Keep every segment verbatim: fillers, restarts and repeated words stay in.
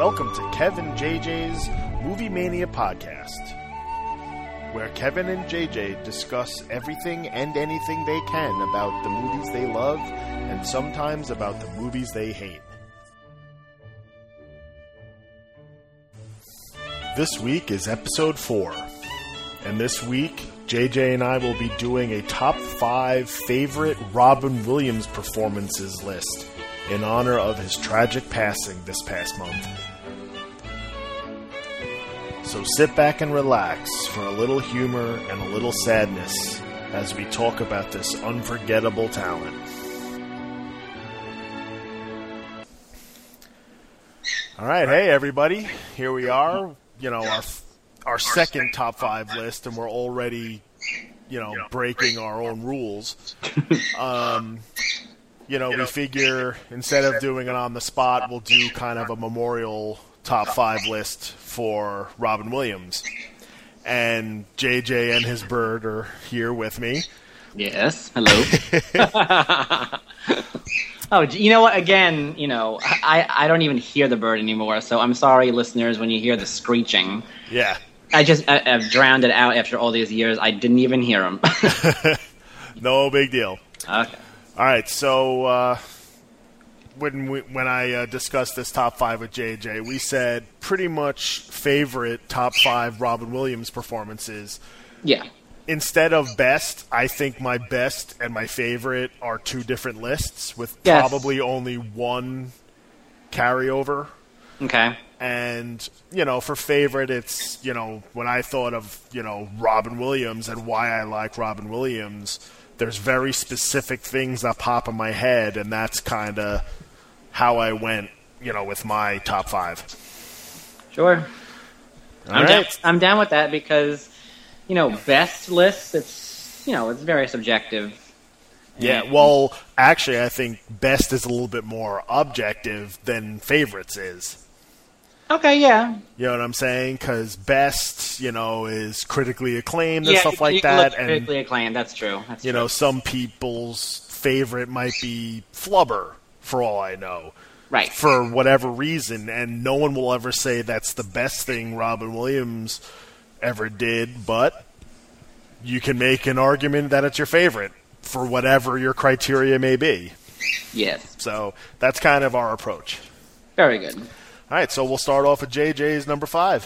Welcome to Kevin J J's Movie Mania Podcast, where Kevin and J J discuss everything and anything they can about the movies they love and sometimes about the movies they hate. This week is episode four, and this week J J and I will be doing a top five favorite Robin Williams performances list in honor of his tragic passing this past month. So sit back and relax for a little humor and a little sadness as we talk about this unforgettable talent. Alright, hey everybody, here we are, you know, our our second top five list, and we're already, you know, breaking our own rules. Um... You know, we figure instead of doing it on the spot, we'll do kind of a memorial top five list for Robin Williams. And J J and his bird are here with me. Yes, hello. Oh, you know what? Again, you know, I, I don't even hear the bird anymore, so I'm sorry, listeners, when you hear the screeching. Yeah. I just I, I've drowned it out after all these years. I didn't even hear him. No big deal. Okay. All right, so uh, when we, when I uh, discussed this top five with J J, we said pretty much favorite top five Robin Williams performances. Yeah. Instead of best, I think my best and my favorite are two different lists with yes. probably only one carryover. Okay. And, you know, for favorite, it's, you know, when I thought of, you know, Robin Williams and why I like Robin Williams, there's very specific things that pop in my head, and that's kind of how I went, you know, with my top five. Sure. All I'm, right. down, I'm down with that because, you know, best lists, it's, you know, it's very subjective. Yeah, well, actually, I think best is a little bit more objective than favorites is. Okay, yeah. You know what I'm saying? Because best, you know, is critically acclaimed and yeah, stuff like you that. Look critically acclaimed, that's true. That's you true. know, some people's favorite might be Flubber, for all I know. Right. For whatever reason, and no one will ever say that's the best thing Robin Williams ever did, but you can make an argument that it's your favorite for whatever your criteria may be. Yes. So that's kind of our approach. Very good. All right, so we'll start off with J J's number five.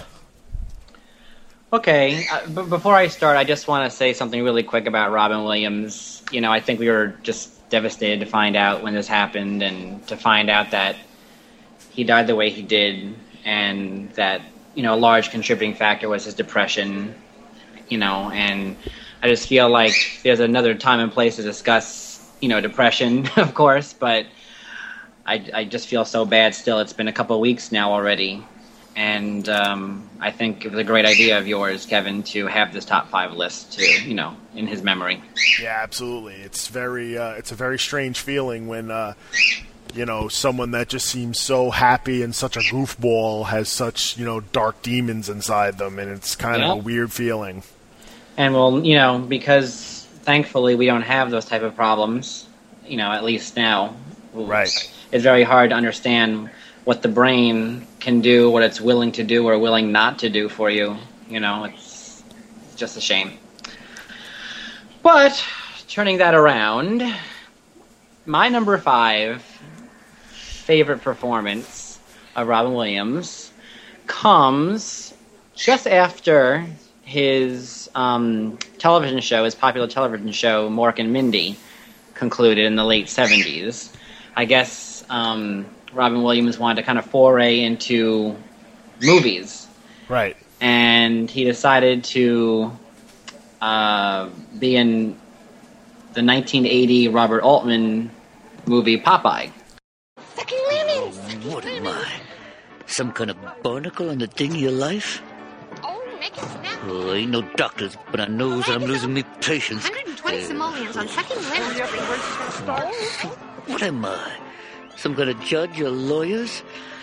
Okay, uh, but before I start, I just want to say something really quick about Robin Williams. You know, I think we were just devastated to find out when this happened and to find out that he died the way he did and that, you know, a large contributing factor was his depression, you know, and I just feel like there's another time and place to discuss, you know, depression, of course, but I, I just feel so bad still. It's been a couple of weeks now already. And um, I think it was a great idea of yours, Kevin, to have this top five list, to, you know, in his memory. Yeah, absolutely. It's very, uh, it's a very strange feeling when, uh, you know, someone that just seems so happy and such a goofball has such, you know, dark demons inside them. And it's kind yeah. of a weird feeling. And, well, you know, because thankfully we don't have those type of problems, you know, at least now. Right. It's very hard to understand what the brain can do, what it's willing to do or willing not to do for you. You know, it's, it's just a shame. But, turning that around, my number five favorite performance of Robin Williams comes just after his um, television show, his popular television show, Mork and Mindy, concluded in the late seventies. I guess um, Robin Williams wanted to kind of foray into movies. Right. And he decided to uh, be in the nineteen eighty Robert Altman movie Popeye. Sucking lemons! What am I? Some kind of barnacle on the thing of your life? Oh, make it snap. Oh, ain't no doctors, but I knows that I'm losing me patience. one hundred twenty simoleons on sucking lemons. What am I? Some kind of judge or lawyers?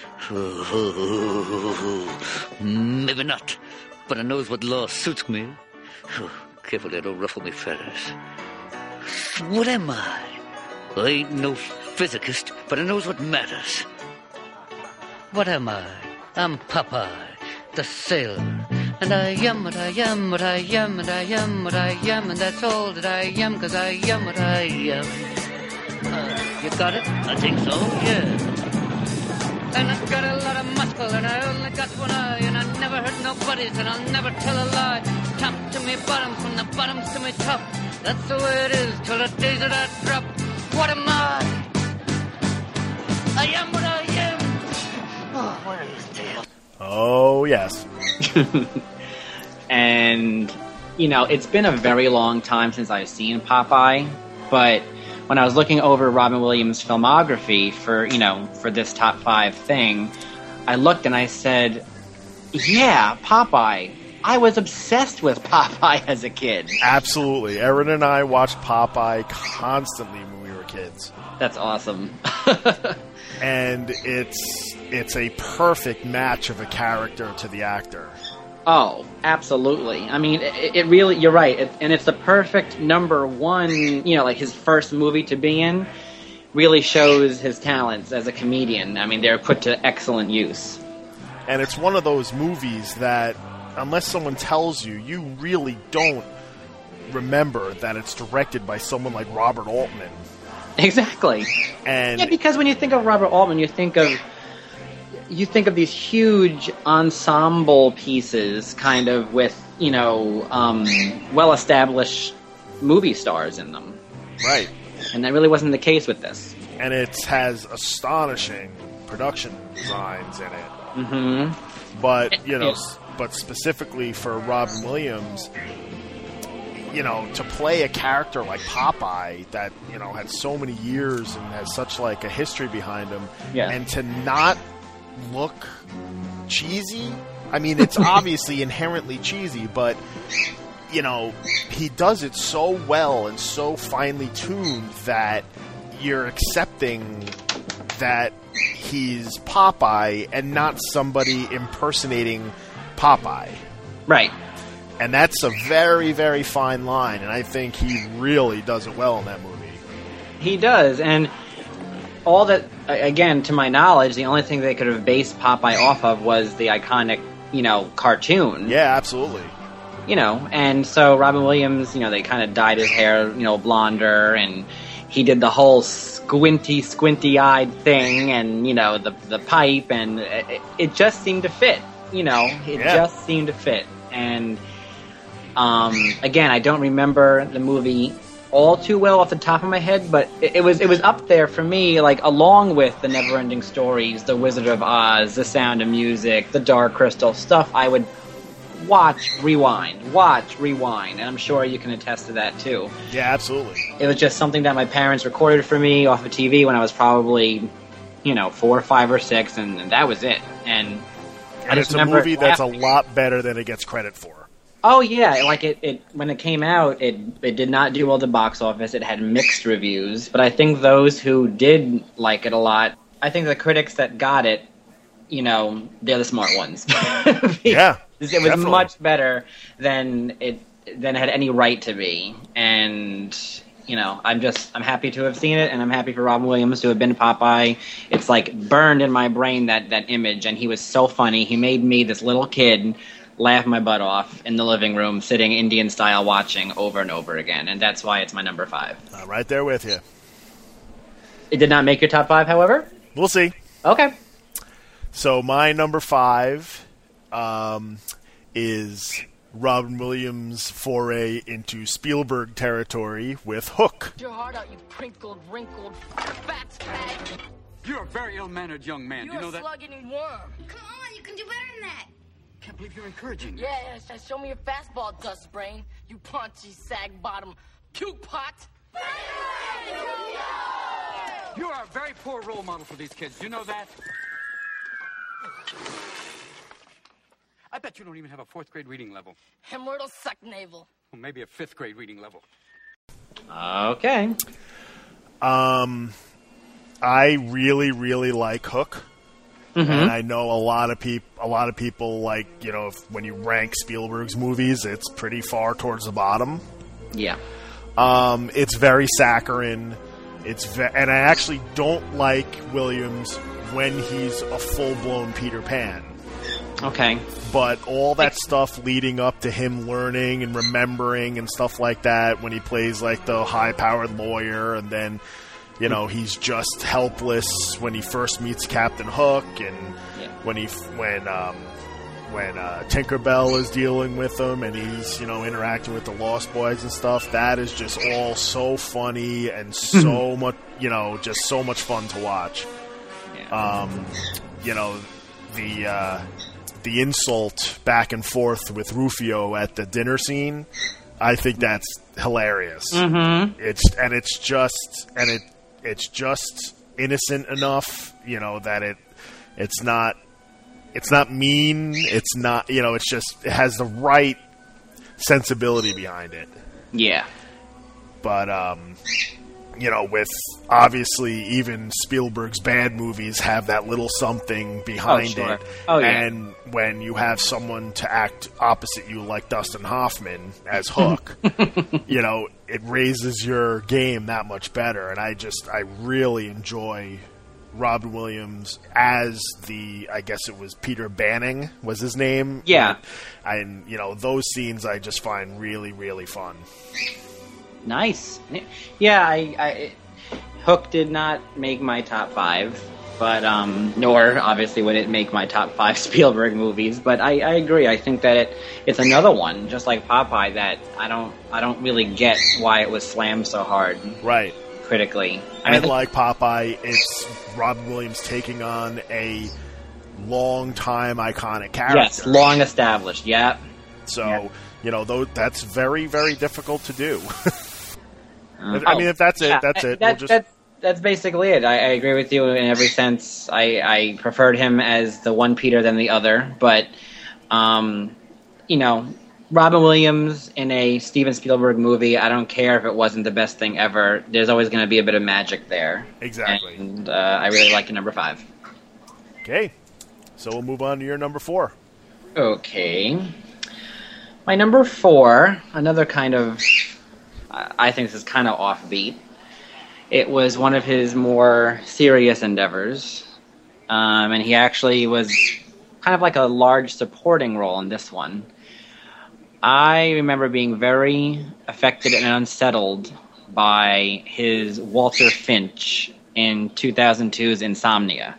Maybe not, but I knows what law suits me. Careful they don't ruffle me feathers. What am I? I ain't no physicist, but I knows what matters. What am I? I'm Popeye, the sailor. And I am what I am, what I am, and I am what I am, and that's all that I am, 'cause I am what I am. Uh, you got it? I think so, yeah. And I've got a lot of muscle, and I only got one eye, and I never hurt nobody's, and I'll never tell a lie. Top to me bottom, from the bottoms to me top. That's the way it is, till the days that I drop. What am I? I am what I am. Oh, what are these tales? Oh, yes. And, you know, it's been a very long time since I've seen Popeye, but when I was looking over Robin Williams' filmography for, you know, for this top five thing, I looked and I said, yeah, Popeye. I was obsessed with Popeye as a kid. Absolutely. Erin and I watched Popeye constantly when we were kids. That's awesome. And it's it's a perfect match of a character to the actor. Oh, absolutely. I mean, it, it really, you're right. It, and it's the perfect number one, you know, like his first movie to be in really shows his talents as a comedian. I mean, they're put to excellent use. And it's one of those movies that, unless someone tells you, you really don't remember that it's directed by someone like Robert Altman. Exactly. And yeah, because when you think of Robert Altman, you think of you think of these huge ensemble pieces, kind of with, you know, um, well-established movie stars in them. Right. And that really wasn't the case with this. And it has astonishing production designs in it. Mm-hmm. But, you know, Yeah. but specifically for Robin Williams, you know, to play a character like Popeye that, you know, had so many years and has such, like, a history behind him, Yeah. and to not look cheesy. I mean, it's obviously inherently cheesy, but, you know, he does it so well and so finely tuned that you're accepting that he's Popeye and not somebody impersonating Popeye. Right. And that's a very, very fine line, and I think he really does it well in that movie. He does, and all that, again, to my knowledge, the only thing they could have based Popeye off of was the iconic, you know, cartoon. Yeah, absolutely. You know, and so Robin Williams, you know, they kind of dyed his hair, you know, blonder, and he did the whole squinty, squinty-eyed thing, and, you know, the the pipe, and it, it just seemed to fit. You know, it Yeah. just seemed to fit. And, um, again, I don't remember the movie all too well off the top of my head, but it, it was it was up there for me, like, along with the Neverending Stories, The Wizard of Oz, The Sound of Music, The Dark Crystal, stuff I would watch, rewind, watch, rewind, and I'm sure you can attest to that too. Yeah, absolutely. It was just something that my parents recorded for me off of T V when I was probably, you know, four, five, or six, and, and that was it. And, I And just it's a remember movie that's a laughing. lot better than it gets credit for. Oh yeah, like it, it when it came out, it it did not do well at the box office. It had mixed reviews, but I think those who did like it a lot, I think the critics that got it, you know, they're the smart ones. Yeah, it was definitely. much better than it than it had any right to be, and you know, I'm just I'm happy to have seen it, and I'm happy for Robin Williams to have been Popeye. It's like burned in my brain, that that image, and he was so funny. He made me, this little kid, laugh my butt off in the living room, sitting Indian style watching over and over again, and that's why it's my number five. I'm right there with you. It did not make your top five, however? We'll see. Okay. So my number five um, is Robin Williams' foray into Spielberg territory with Hook. Your heart out, you crinkled, wrinkled, fat fag. You're a very ill-mannered young man. You're Do you know a that? slug-eating worm. Come on, you can do better than that. Can't believe you're encouraging me. Yeah, yeah, show me your fastball, dust brain. You paunchy, sag-bottom puke pot. You are a very poor role model for these kids. Do you know that? I bet you don't even have a fourth grade reading level. Hemorrhoidal suck navel. Well, maybe a fifth grade reading level. Okay. Um, I really, really like Hook. Mm-hmm. And I know a lot of peop- a lot of people, like, you know, if, when you rank Spielberg's movies, it's pretty far towards the bottom. Yeah. Um, it's very saccharine. It's ve- and I actually don't like Williams when he's a full-blown Peter Pan. Okay. But all that stuff leading up to him learning and remembering and stuff like that when he plays like the high-powered lawyer, and then, you know, he's just helpless when he first meets Captain Hook, and Yeah. when he when um, when uh, Tinkerbell is dealing with him and he's, you know, interacting with the Lost Boys and stuff. That is just all so funny and so much, you know, just so much fun to watch. Yeah. Um, you know, the uh, the insult back and forth with Rufio at the dinner scene, I think that's hilarious. Mm-hmm. It's and it's just and it it's just innocent enough, you know, that it it's not it's not mean. It's not, you know, it's just it has the right sensibility behind it. Yeah. But um, you know, with obviously even Spielberg's bad movies have that little something behind Oh, sure. it. Oh, yeah. And when you have someone to act opposite you like Dustin Hoffman as Hook, you know, it raises your game that much better. And I just, I really enjoy Robin Williams as the, I guess it was Peter Banning was his name. Yeah. And, you know, those scenes I just find really, really fun. Nice. Yeah, I, I Hook did not make my top five, but um, nor obviously would it make my top five Spielberg movies. But I, I agree. I think that it it's another one, just like Popeye, that I don't I don't really get why it was slammed so hard Right. critically. I And mean, like Popeye, it's Robin Williams taking on a long-time iconic character. yes, long established. Yeah. So, Yeah. you know, though that's very, very difficult to do. Uh, I mean, if that's it, yeah, that's it. That, We'll just that's, that's basically it. I, I agree with you in every sense. I, I preferred him as the one Peter than the other, but, um, you know, Robin Williams in a Steven Spielberg movie, I don't care if it wasn't the best thing ever. There's always going to be a bit of magic there. Exactly. And uh, I really like your number five. Okay. So we'll move on to your number four. Okay. My number four, another kind of, I think this is kind of offbeat. It was one of his more serious endeavors. Um, and he actually was kind of like a large supporting role in this one. I remember being very affected and unsettled by his Walter Finch in two thousand two's Insomnia.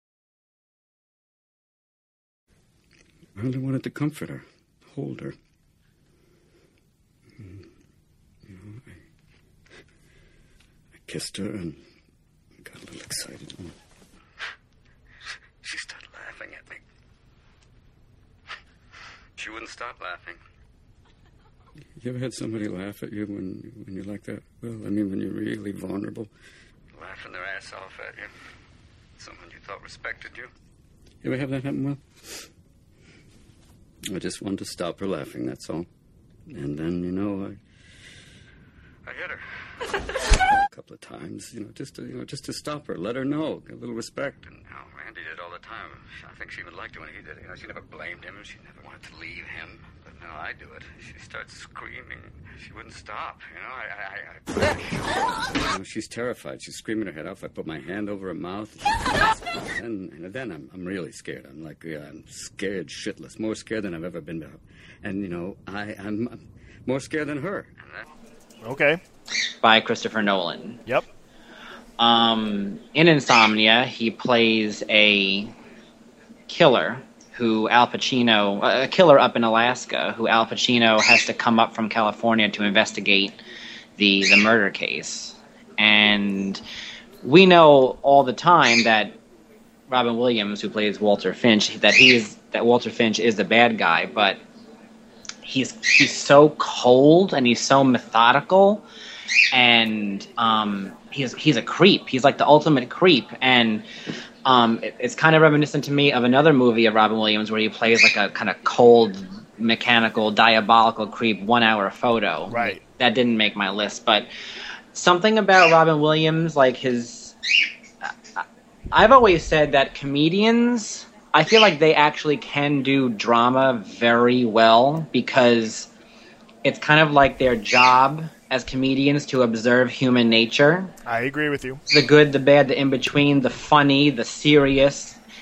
I only wanted to comfort her, hold her. You know, I, I kissed her and got a little excited. She started laughing at me. She wouldn't stop laughing. You ever had somebody laugh at you when when you're like that? Well, I mean, when you're really vulnerable. Laughing their ass off at you. Someone you thought respected you. You ever have that happen, Will? I just wanted to stop her laughing, that's all. And then, you know, I... I hit her. A couple of times, you know, just to, you know, just to stop her, let her know, get a little respect. And, you know, Randy did all the time. I think she even liked it when he did it. You know, she never blamed him. She never wanted to leave him. But now I do it. She starts screaming. She wouldn't stop, you know. I, I, I... you know, she's terrified. She's screaming her head off. I put my hand over her mouth. And, and then I'm, I'm really scared. I'm like, yeah, I'm scared shitless. More scared than I've ever been. And, you know, I, I'm, I'm more scared than her. Okay. By Christopher Nolan. Yep. Um, in Insomnia, he plays a killer who Al Pacino, a killer up in Alaska, who Al Pacino has to come up from California to investigate the the murder case. And we know all the time that Robin Williams, who plays Walter Finch, that he's that Walter Finch is the bad guy, but he's he's so cold and he's so methodical, and um, he's he's a creep. He's like the ultimate creep, and um, it, it's kind of reminiscent to me of another movie of Robin Williams where he plays like a kind of cold, mechanical, diabolical creep. One Hour Photo. Right. That didn't make my list, but something about Robin Williams, like his. I've always said that comedians, I feel like they actually can do drama very well because it's kind of like their job as comedians to observe human nature. I agree with you. The good, the bad, the in-between, the funny, the serious,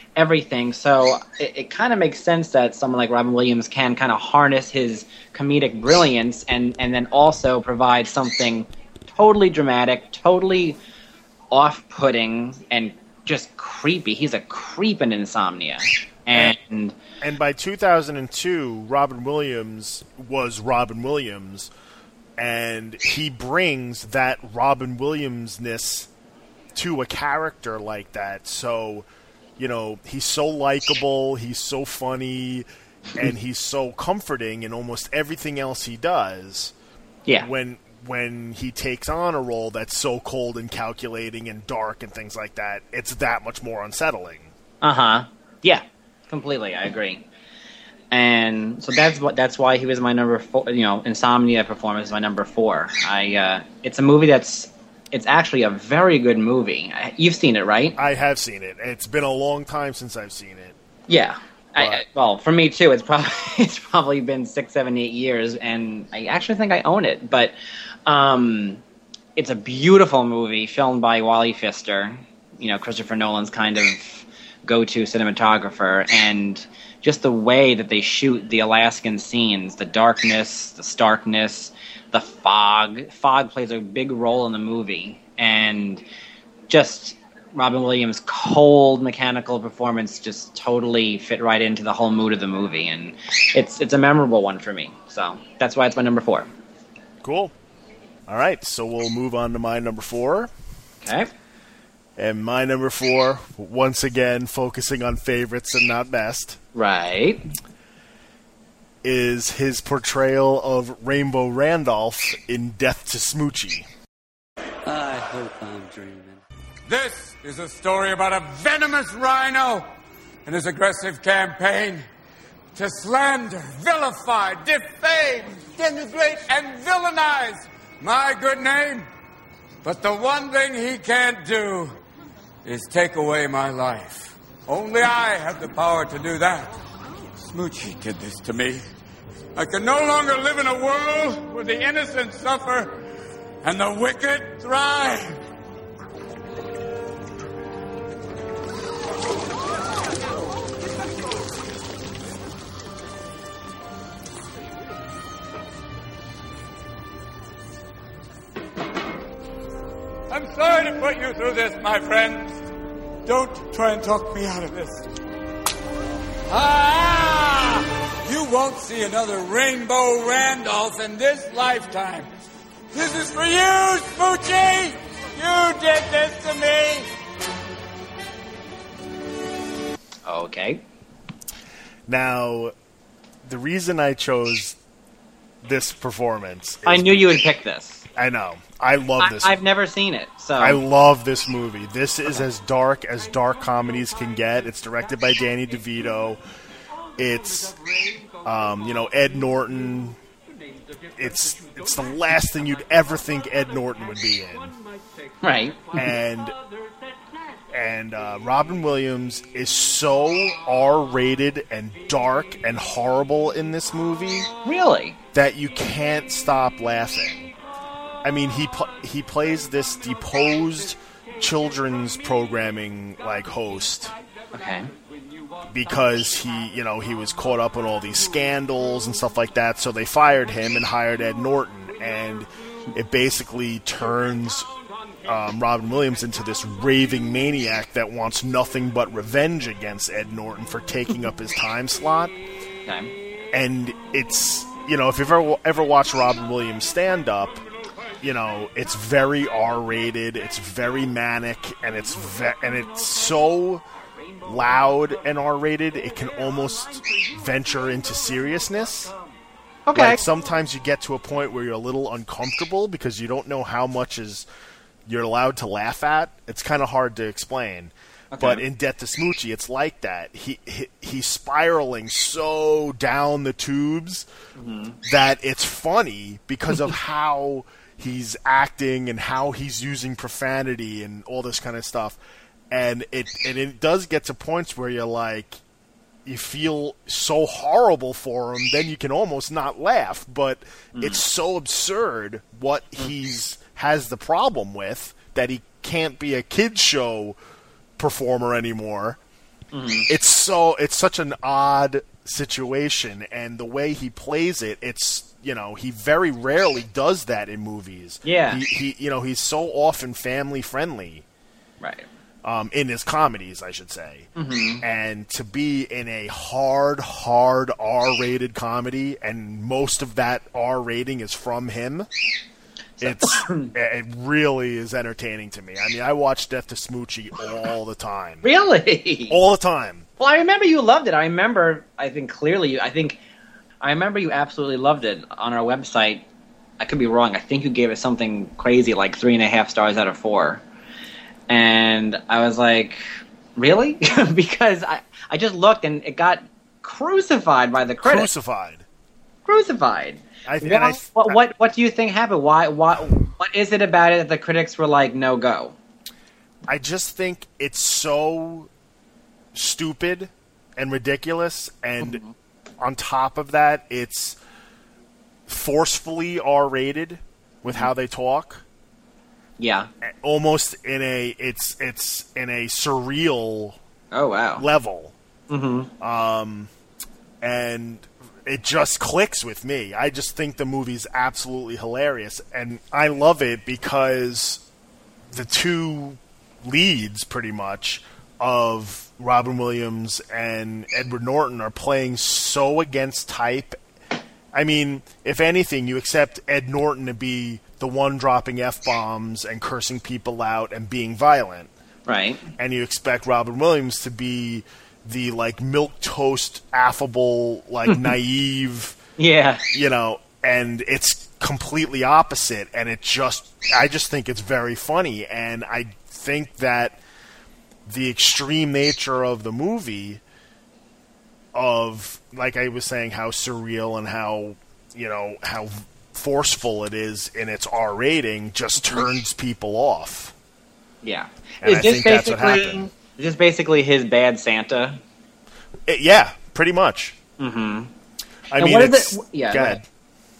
everything. So it, it kind of makes sense that someone like Robin Williams can kind of harness his comedic brilliance and, and then also provide something totally dramatic, totally off-putting, and just creepy. He's a creep in Insomnia. And and by two thousand two, Robin Williams was Robin Williams, and he brings that Robin Williams-ness to a character like that. So, you know, he's so likable, he's so funny, and he's so comforting in almost everything else he does. Yeah. When when he takes on a role that's so cold and calculating and dark and things like that, it's that much more unsettling. Uh-huh. Yeah, completely. I agree. And so that's what that's why he was my number four. You know, Insomnia performance is my number four. I uh, it's a movie that's it's actually a very good movie. You've seen it, right? I have seen it. It's been a long time since I've seen it. Yeah. I, I, well, for me too. It's probably it's probably been six, seven, eight years, and I actually think I own it. But um, it's a beautiful movie filmed by Wally Pfister. You know, Christopher Nolan's kind of go-to cinematographer, and just the way that they shoot the Alaskan scenes, the darkness, the starkness, the fog. Fog plays a big role in the movie, and just Robin Williams' cold mechanical performance just totally fit right into the whole mood of the movie, and it's it's a memorable one for me. So that's why it's my number four. Cool. All right, so we'll move on to my number four. Okay. And my number four, once again, focusing on favorites and not best. Right. Is his portrayal of Rainbow Randolph in Death to Smoochie. I hope I'm dreaming. This is a story about a venomous rhino and his aggressive campaign to slander, vilify, defame, denigrate, and villainize my good name. But the one thing he can't do is take away my life. Only I have the power to do that. Smoochie did this to me. I can no longer live in a world where the innocent suffer and the wicked thrive. I'm sorry to put you through this, my friends. Don't try and talk me out of this. Ah! You won't see another Rainbow Randolph in this lifetime. This is for you, Smoochie! You did this to me! Okay. Now, the reason I chose this performance is I knew you would pick this. I know. I love this. I, I've never seen it, so I love this movie. This is as dark as dark comedies can get. It's directed by Danny DeVito. It's, um, you know, Ed Norton. It's it's the last thing you'd ever think Ed Norton would be in. Right. And and uh, Robin Williams is so R-rated and dark and horrible in this movie. Really? That you can't stop laughing. I mean, he pl- he plays this deposed children's programming like host. Okay. Because he, you know, he was caught up in all these scandals and stuff like that, so they fired him and hired Ed Norton, and it basically turns um, Robin Williams into this raving maniac that wants nothing but revenge against Ed Norton for taking up his time slot. Okay. And it's, you know, if you've ever ever watched Robin Williams stand up, you know, it's very R-rated, it's very manic, and it's ve- and it's so loud and R-rated, it can almost venture into seriousness. Okay. Like sometimes you get to a point where you're a little uncomfortable because you don't know how much is you're allowed to laugh at. It's kind of hard to explain. Okay. But in Death to Smoochie, it's like that. He, he he's spiraling so down the tubes mm-hmm. that it's funny because of how he's acting and how he's using profanity and all this kind of stuff. And it and it does get to points where you're like, you feel so horrible for him, then you can almost not laugh. But mm. it's so absurd what he's has the problem with that he can't be a kids show performer anymore. Mm-hmm. It's so it's such an odd situation, and the way he plays it, it's you know he very rarely does that in movies. Yeah, he, he you know he's so often family friendly, right? Um, in his comedies, I should say, mm-hmm. and to be in a hard, hard R-rated comedy, and most of that R rating is from him. It's it really is entertaining to me. I mean, I watch Death to Smoochie all the time. Really? All the time. Well, I remember you loved it. I remember, I think clearly, I think, I remember you absolutely loved it on our website. I could be wrong. I think you gave it something crazy, like three and a half stars out of four. And I was like, really? Because I, I just looked and it got crucified by the critics. Crucified. Crucified. I, what, I, what, what what do you think happened? Why why what is it about it that the critics were like, no go? I just think it's so stupid and ridiculous, and mm-hmm. on top of that, it's forcefully R-rated with mm-hmm. how they talk. Yeah, almost in a it's it's in a surreal oh wow level. Mm-hmm. Um, and it just clicks with me. I just think the movie's absolutely hilarious, and I love it because the two leads, pretty much, of Robin Williams and Edward Norton are playing so against type. I mean, if anything, you accept Ed Norton to be the one dropping F-bombs and cursing people out and being violent. Right. And you expect Robin Williams to be the, like, milquetoast, affable, like, naive. Yeah. You know, and it's completely opposite, and it just, I just think it's very funny, and I think that the extreme nature of the movie, of, like I was saying, how surreal and how, you know, how forceful it is in its R rating, just turns people off. Yeah. And is I this think that's what basically, happened. Is this basically his Bad Santa? It, yeah, pretty much. Mm-hmm. I and mean, what it's... Is it, yeah, go ahead.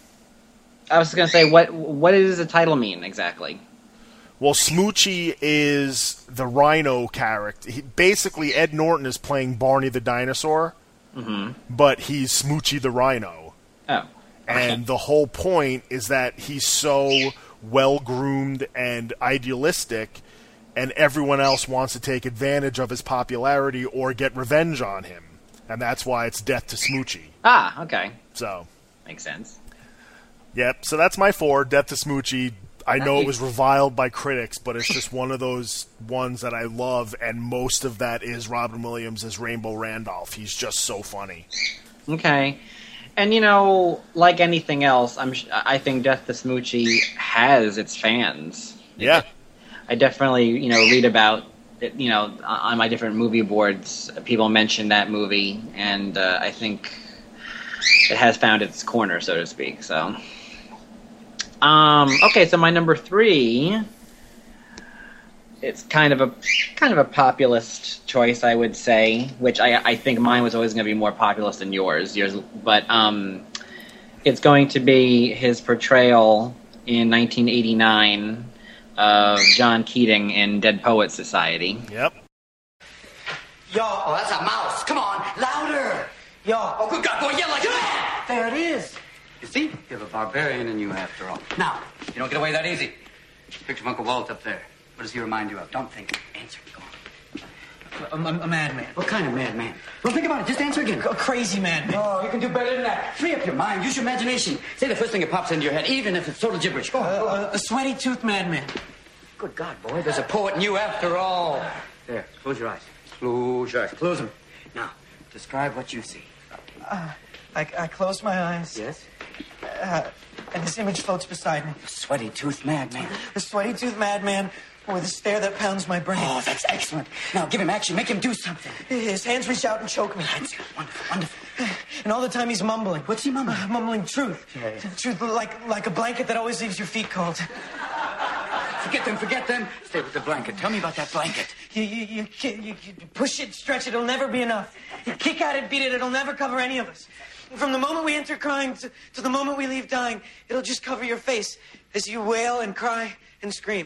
I was going to say, what what does the title mean exactly? Well, Smoochie is the Rhino character. He, basically, Ed Norton is playing Barney the dinosaur, mm-hmm. but he's Smoochie the Rhino. Oh. And the whole point is that he's so well-groomed and idealistic, and everyone else wants to take advantage of his popularity or get revenge on him. And that's why it's Death to Smoochie. Ah, okay. So. Makes sense. Yep, so that's my four, Death to Smoochie. I know it was reviled by critics, but it's just one of those ones that I love, and most of that is Robin Williams as Rainbow Randolph. He's just so funny. Okay. And, you know, like anything else, I'm, I think Death to Smoochie has its fans. Yeah. I definitely, you know, read about it, you know, on my different movie boards, people mention that movie, and uh, I think it has found its corner, so to speak, so... Um, okay, so my number three, it's kind of a kind of a populist choice, I would say, which I, I think mine was always going to be more populist than yours. Yours, but um, it's going to be his portrayal in nineteen eighty-nine of John Keating in Dead Poets Society. Yep. Yo, oh, that's a mouse. Come on, louder. Yo, oh, good God, boy, yell like that. There it is. You see, you have a barbarian in you after all. Now, You don't get away that easy. Picture of Uncle Walt up there. What does he remind you of? Don't think. Answer. Go on. a, a, a madman. What kind of madman? Well, think about it. Just answer again. A crazy madman. Oh, you can do better than that. Free up your mind. Use your imagination. Say the first thing that pops into your head, even if it's total gibberish. Go on. Uh, a, a sweaty-toothed madman. Good God, boy. There's a poet in you after all. There. Close your eyes. Close your eyes. Close them. Now, describe what you see. Uh, I, I close my eyes. Yes? Uh, and this image floats beside me. A sweaty-toothed madman. A sweaty-toothed madman with a stare that pounds my brain. Oh, that's excellent. Now, give him action. Make him do something. His hands reach out and choke me. That's wonderful, wonderful. And all the time he's mumbling. What's he mumbling? Uh, mumbling truth. Yeah, yeah. Truth like, like a blanket that always leaves your feet cold. Forget them, forget them. Stay with the blanket. Tell me about that blanket. You, you, you, you, you push it, stretch it, it'll never be enough. You kick at it, beat it, it'll never cover any of us. From the moment we enter crying to, to the moment we leave dying, it'll just cover your face as you wail and cry and scream.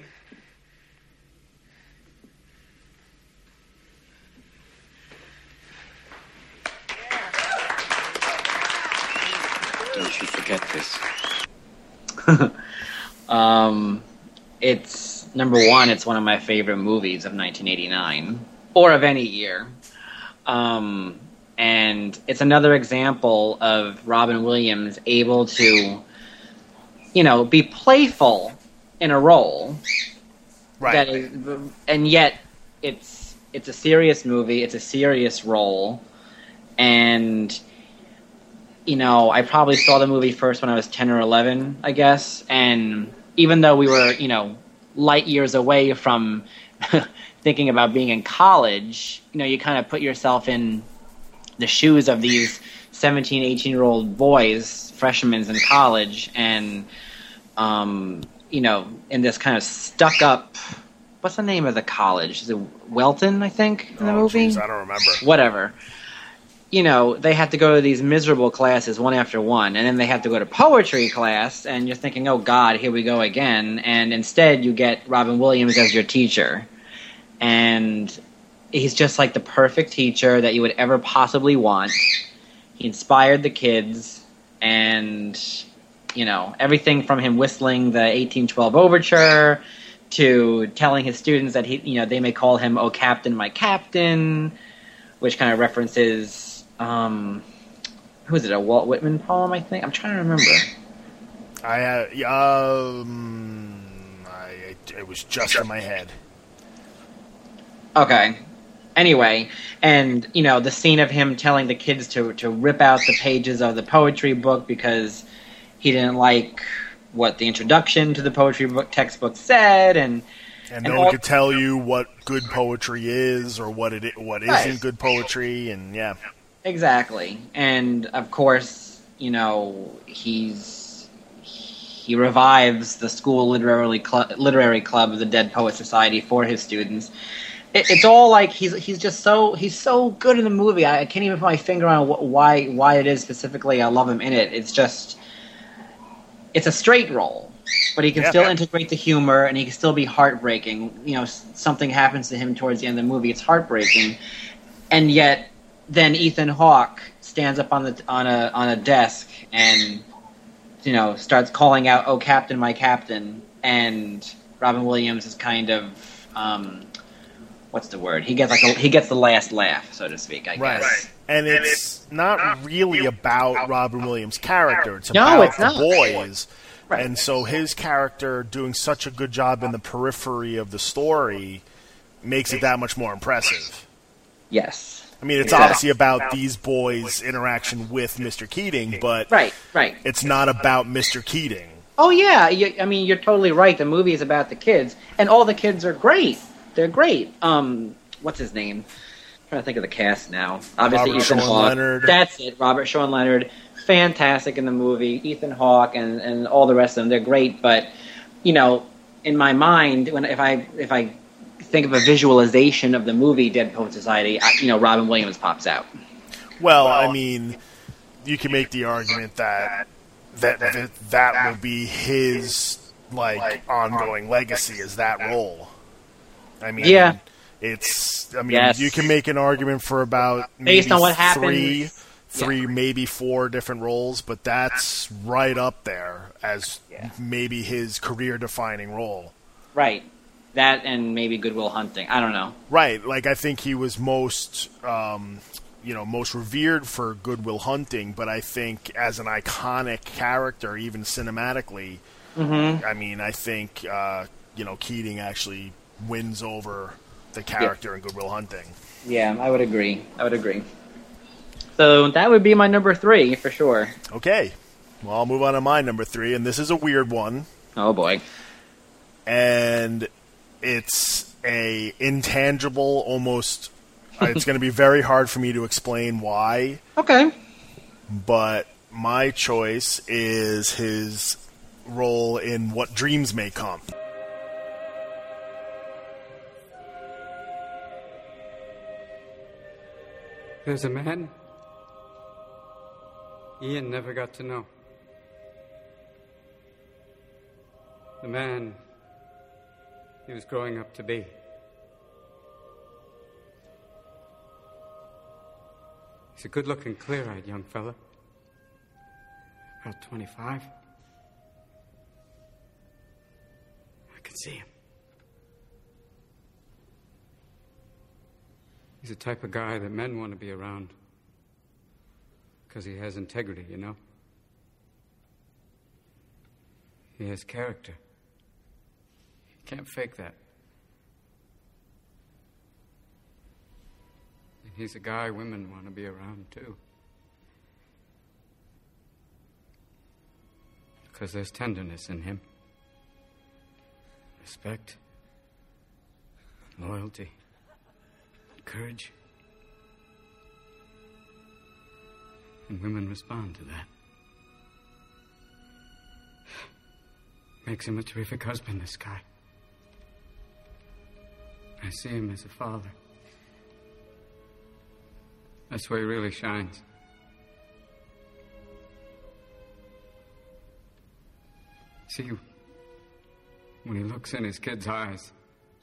Don't you forget this. um, it's, number one, it's one of my favorite movies of nineteen eighty-nine, or of any year. Um, and it's another example of Robin Williams able to, you know, be playful in a role. Right. That is, and yet it's it's a serious movie, it's a serious role, and you know, I probably saw the movie first when I was ten or eleven, I guess, and even though we were, you know, light years away from thinking about being in college, you know, you kind of put yourself in the shoes of these seventeen, eighteen-year-old boys, freshmen in college, and, um, you know, in this kind of stuck-up, what's the name of the college? Is it Welton, I think, in the oh, movie? Geez, I don't remember. Whatever. You know, they have to go to these miserable classes one after one, and then they have to go to poetry class, and you're thinking, oh, God, here we go again. And instead you get Robin Williams as your teacher. And he's just like the perfect teacher that you would ever possibly want. He inspired the kids, and, you know, everything from him whistling the eighteen twelve Overture to telling his students that, he, you know, they may call him, oh, Captain, my Captain, which kind of references, um, who is it, a Walt Whitman poem, I think? I'm trying to remember. I, uh, um, I, it was just in my head. Okay. Anyway, and, you know, the scene of him telling the kids to, to rip out the pages of the poetry book because he didn't like what the introduction to the poetry book textbook said, and and, and no all, one could tell you what good poetry is or what it what right. isn't good poetry, and yeah, exactly. And of course, you know, he's he revives the school literary club, literary club of the Dead Poet Society for his students. It, it's all like he's he's just so he's so good in the movie. I, I can't even put my finger on wh- why why it is specifically I love him in it. It's just. It's a straight role, but he can yeah, still man. integrate the humor, and he can still be heartbreaking. You know, something happens to him towards the end of the movie; it's heartbreaking, and yet then Ethan Hawke stands up on the on a on a desk and you know starts calling out, "Oh, Captain, my Captain!" And Robin Williams is kind of um, what's the word? He gets like a, he gets the last laugh, so to speak. I right. guess. And it's not really about Robin Williams' character. It's No, about it's the not. boys. Right. And so his character doing such a good job in the periphery of the story makes it that much more impressive. Yes. I mean, it's Exactly. obviously about these boys' interaction with Mister Keating, but Right, right. it's not about Mister Keating. Oh, yeah. You, I mean, you're totally right. The movie is about the kids, and all the kids are great. They're great. Um, what's his name? I'm trying to think of the cast now. Obviously, Robert Ethan Sean Hawke. Leonard. That's it. Robert Sean Leonard. Fantastic in the movie. Ethan Hawke and, and all the rest of them. They're great, but, you know, in my mind, when if I if I think of a visualization of the movie Dead Poet Society, I, you know, Robin Williams pops out. Well, I mean, you can make the argument that that that, that will be his like ongoing legacy is that role. I mean, Yeah. it's. I mean, Yes. you can make an argument for about maybe Based on what happened. three, three, maybe four different roles, but that's right up there as Yeah. maybe his career-defining role. Right. That and maybe Good Will Hunting. I don't know. Right, like I think he was most, um, you know, most revered for Good Will Hunting, but I think as an iconic character, even cinematically, Mm-hmm. I mean, I think uh, you know Keating actually wins over the character in Good Will Hunting. Yeah, I would agree. I would agree. So that would be my number three for sure. Okay, well I'll move on to my number three, and this is a weird one, Oh boy. and it's a intangible, almost. It's going to be very hard for me to explain why. Okay. But my choice is his role in What Dreams May Come. There's a man Ian never got to know. The man he was growing up to be. He's a good-looking, clear-eyed young fella. About twenty-five. I can see him. He's the type of guy that men want to be around. Because he has integrity, you know? He has character. You can't fake that. And he's a guy women want to be around, too. Because there's tenderness in him. Respect. Loyalty. Courage. And women respond to that. Makes him a terrific husband, this guy. I see him as a father. That's where he really shines. See, when he looks in his kid's eyes,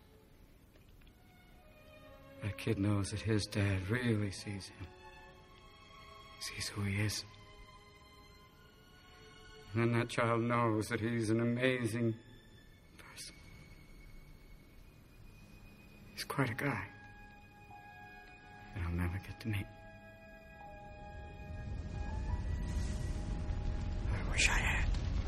that kid knows that his dad really sees him. Sees who he is. And then that child knows that he's an amazing person. He's quite a guy that I'll never get to meet. I wish I had.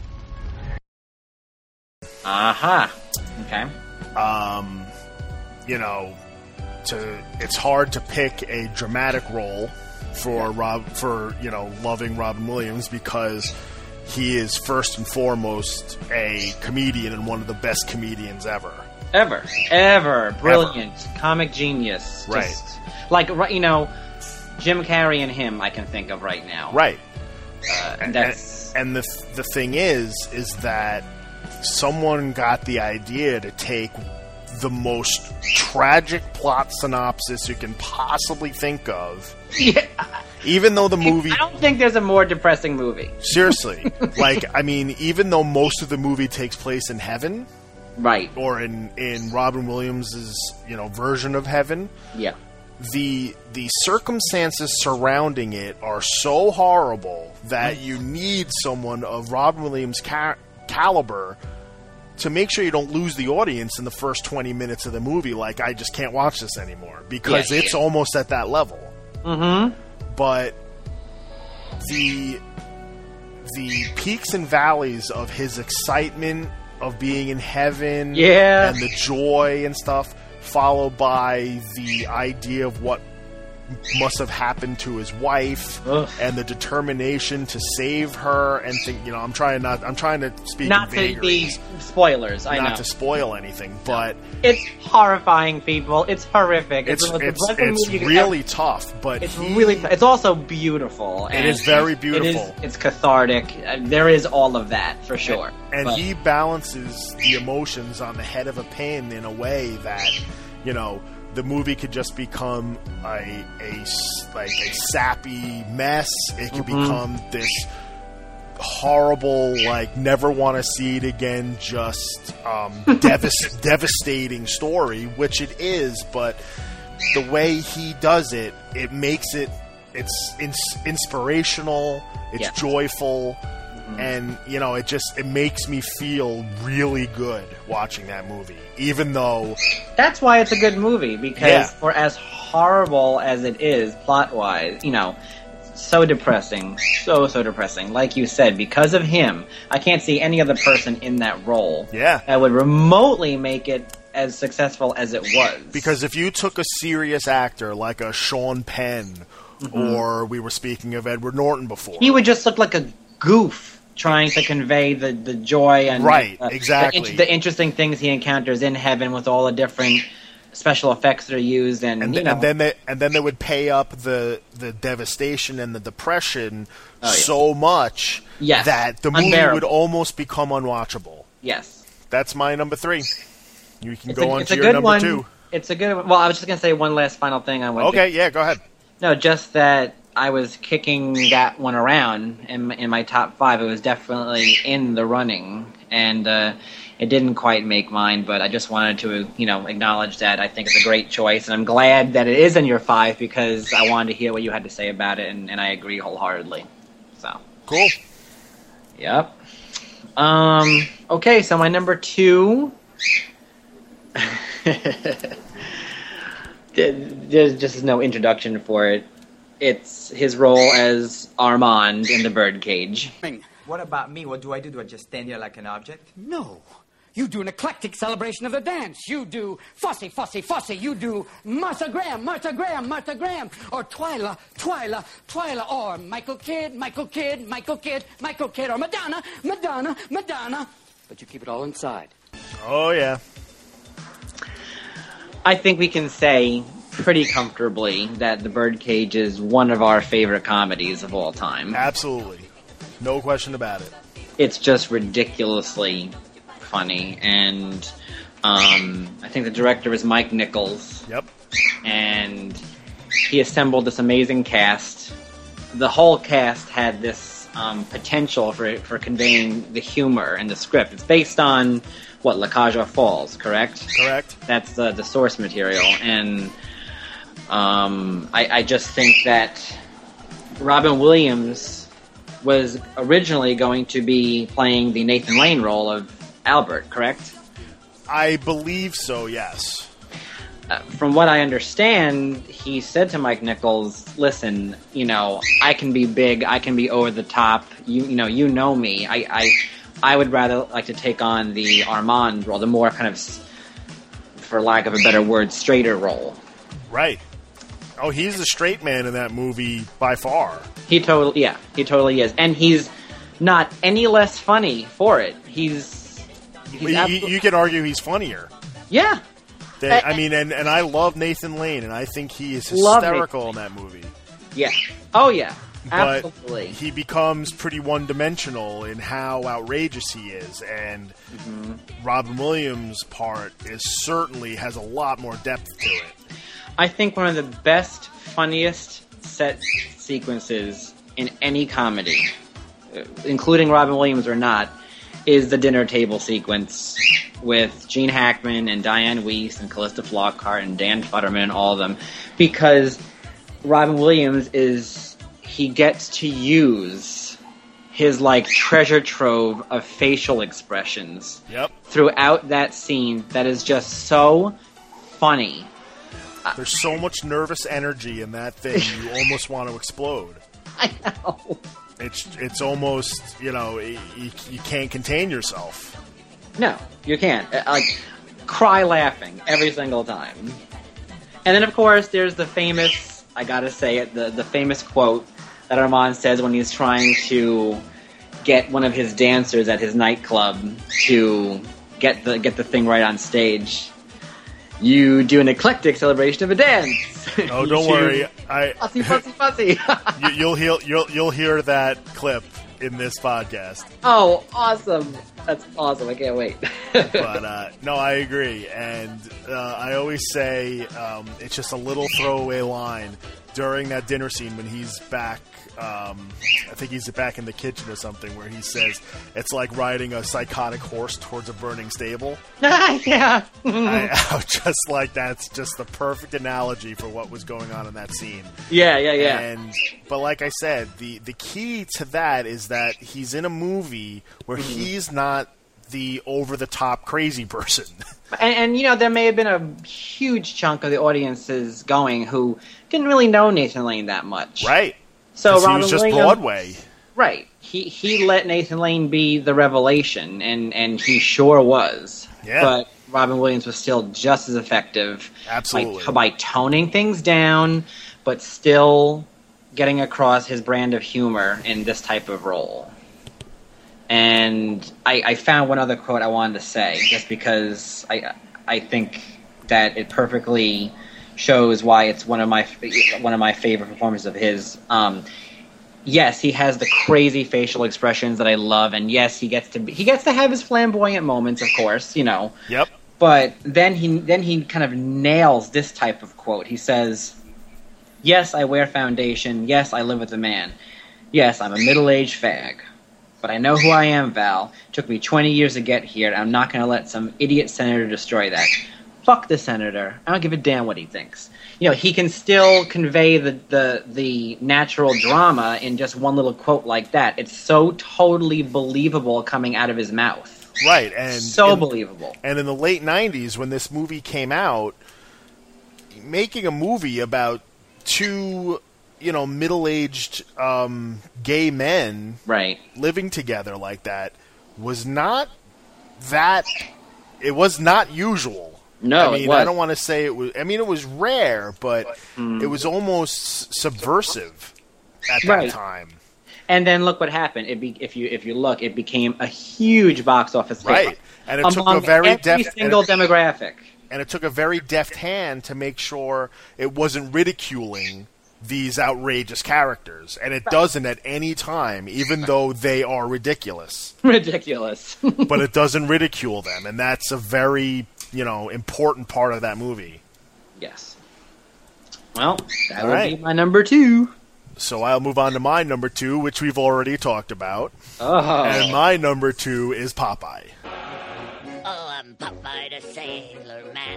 Aha. Uh-huh. Okay. Um, you know, to it's hard to pick a dramatic role for Rob for you know loving Robin Williams because he is first and foremost a comedian and one of the best comedians ever. Ever, ever, brilliant, ever. Comic genius. Right. Just, like you know, Jim Carrey and him. I can think of right now. Right. Uh, and that's and the the thing is, is that someone got the idea to take the most tragic plot synopsis you can possibly think of. Yeah. Even though the movie... I don't think there's a more depressing movie. Seriously. Like, I mean, even though most of the movie takes place in heaven... Right. Or in, in Robin Williams' you know, version of heaven... Yeah. The, the circumstances surrounding it are so horrible that you need someone of Robin Williams' ca- caliber... to make sure you don't lose the audience in the first twenty minutes of the movie, like, I just can't watch this anymore. Because yeah, it's yeah. almost at that level. Mm-hmm. But the the peaks and valleys of his excitement of being in heaven yeah. and the joy and stuff, followed by the idea of what must have happened to his wife Ugh. and the determination to save her and think you know I'm trying not I'm trying to speak not in to be spoilers I not know. to spoil anything but it's horrifying people it's horrific it's it's, it's, it's, it's really ever, tough but it's he, really it's also beautiful it is very beautiful it is, it's cathartic uh, there is all of that for sure and, and but. he balances the emotions on the head of a pin in a way that you know the movie could just become a, a like a sappy mess. It could mm-hmm. become this horrible, like never want to see it again, just um, devas- devastating story, which it is. But the way he does it, it makes it it's ins- inspirational. It's yeah. joyful. And, you know, it just, it makes me feel really good watching that movie. Even though... That's why it's a good movie, because yeah. for as horrible as it is, plot-wise, you know, so depressing, so, so depressing. Like you said, because of him, I can't see any other person in that role yeah. that would remotely make it as successful as it was. Because if you took a serious actor like a Sean Penn, mm-hmm. or we were speaking of Edward Norton before... He would just look like a goof. Trying to convey the, the joy and right, uh, exactly. the, in- the interesting things he encounters in heaven with all the different special effects that are used, and, and, you th- know. and then they and then they would pay up the the devastation and the depression oh, yeah. so much yes. that the movie Unbearable. would almost become unwatchable. Yes, that's my number three. You can it's go a, on it's to a your good number one. two. It's a good. Well, I was just gonna say one last final thing. I want. Okay, to, yeah, go ahead. No, just that. I was kicking that one around in, in my top five. It was definitely in the running, and uh, it didn't quite make mine, but I just wanted to, you know, acknowledge that I think it's a great choice, and I'm glad that it is in your five because I wanted to hear what you had to say about it, and, and I agree wholeheartedly. So cool. Yep. Um. Okay, so my number two. There's just no introduction for it. It's his role as Armand in The Birdcage. What about me? What do I do? Do I just stand here like an object? No. You do an eclectic celebration of the dance. You do Fussy, Fussy, Fussy. You do Martha Graham, Martha Graham, Martha Graham. Or Twyla, Twyla, Twyla. Or Michael Kidd, Michael Kidd, Michael Kidd, Michael Kidd. Or Madonna, Madonna, Madonna. But you keep it all inside. Oh, yeah. I think we can say pretty comfortably that The Birdcage is one of our favorite comedies of all time. Absolutely. No question about it. It's just ridiculously funny, and um, I think the director is Mike Nichols. Yep. And he assembled this amazing cast. The whole cast had this um, potential for for conveying the humor in the script. It's based on, what, La Cage aux Folles, correct? Correct. That's the, the source material, and um, I, I just think that Robin Williams was originally going to be playing the Nathan Lane role of Albert, correct? I believe so, yes. Uh, from what I understand, he said to Mike Nichols, listen, you know, I can be big, I can be over the top, you, you know, you know me, I, I, I would rather like to take on the Armand role, the more kind of, for lack of a better word, straighter role. Right. Oh, he's the straight man in that movie by far. He totally, yeah, he totally is. And he's not any less funny for it. He's, he's you, absolutely... you could argue he's funnier. Yeah. They, I mean, and, and I love Nathan Lane, and I think he is Love hysterical in that movie. Yeah. Oh, yeah. But Absolutely. he becomes pretty one-dimensional in how outrageous he is, and mm-hmm. Robin Williams' part is certainly has a lot more depth to it. I think one of the best, funniest set sequences in any comedy, including Robin Williams or not, is the dinner table sequence with Gene Hackman and Diane Weiss and Callista Flockhart and Dan Futterman and all of them, because Robin Williams is, he gets to use his, like, treasure trove of facial expressions yep. throughout that scene that is just so funny. There's so much nervous energy in that thing, you almost want to explode. I know. It's it's almost, you know, you, you can't contain yourself. No, you can't. Like, cry laughing every single time. And then, of course, there's the famous, I gotta say it, the, the famous quote that Armand says when he's trying to get one of his dancers at his nightclub to get the get the thing right on stage. You do an eclectic celebration of a dance. Oh, don't worry. I fussy, fussy, fussy. you, you'll hear you'll you'll hear that clip in this podcast. Oh, awesome! That's awesome. I can't wait. But uh, no, I agree, and uh, I always say um, it's just a little throwaway line during that dinner scene when he's back. Um, I think he's back in the kitchen or something, where he says it's like riding a psychotic horse towards a burning stable. Yeah. I, I just like that's just the perfect analogy for what was going on in that scene. Yeah, yeah, yeah. And but like I said, the the key to that is that he's in a movie where mm-hmm. he's not the over the top crazy person. And, and you know, there may have been a huge chunk of the audiences going who didn't really know Nathan Lane that much, right? So he Robin was just Williams, Broadway. Right. He he let Nathan Lane be the revelation, and, and he sure was. Yeah. But Robin Williams was still just as effective. Absolutely. By, by toning things down, but still getting across his brand of humor in this type of role. And I, I found one other quote I wanted to say, just because I I think that it perfectly shows why it's one of my one of my favorite performances of his. Um, yes, he has the crazy facial expressions that I love, and yes, he gets to be, he gets to have his flamboyant moments, of course, you know. Yep. But then he then he kind of nails this type of quote. He says, "Yes, I wear foundation. Yes, I live with a man. Yes, I'm a middle-aged fag. But I know who I am, Val. It took me twenty years to get here, and I'm not going to let some idiot senator destroy that. fuck the senator. I don't give a damn what he thinks. You know, he can still convey the, the, the natural drama in just one little quote like that. It's so totally believable coming out of his mouth. Right. And so in, believable. And in the late nineties, when this movie came out, making a movie about two, you know, middle-aged um, gay men right. living together like that was not that... It was not usual. No, I mean, it was. I don't want to say it was... I mean, it was rare, but mm. it was almost subversive at that right. time. And then look what happened. It be, if you if you look, it became a huge box office hit. Right. And it among took a very every deft... single and it, demographic. And it took a very deft hand to make sure it wasn't ridiculing these outrageous characters. And it right. doesn't at any time, even though they are ridiculous. Ridiculous. But it doesn't ridicule them. And that's a very, you know, important part of that movie. Yes. Well, that All would right. be my number two. So I'll move on to my number two, which we've already talked about. Oh. And my number two is Popeye. Oh, I'm Popeye the Sailor Man.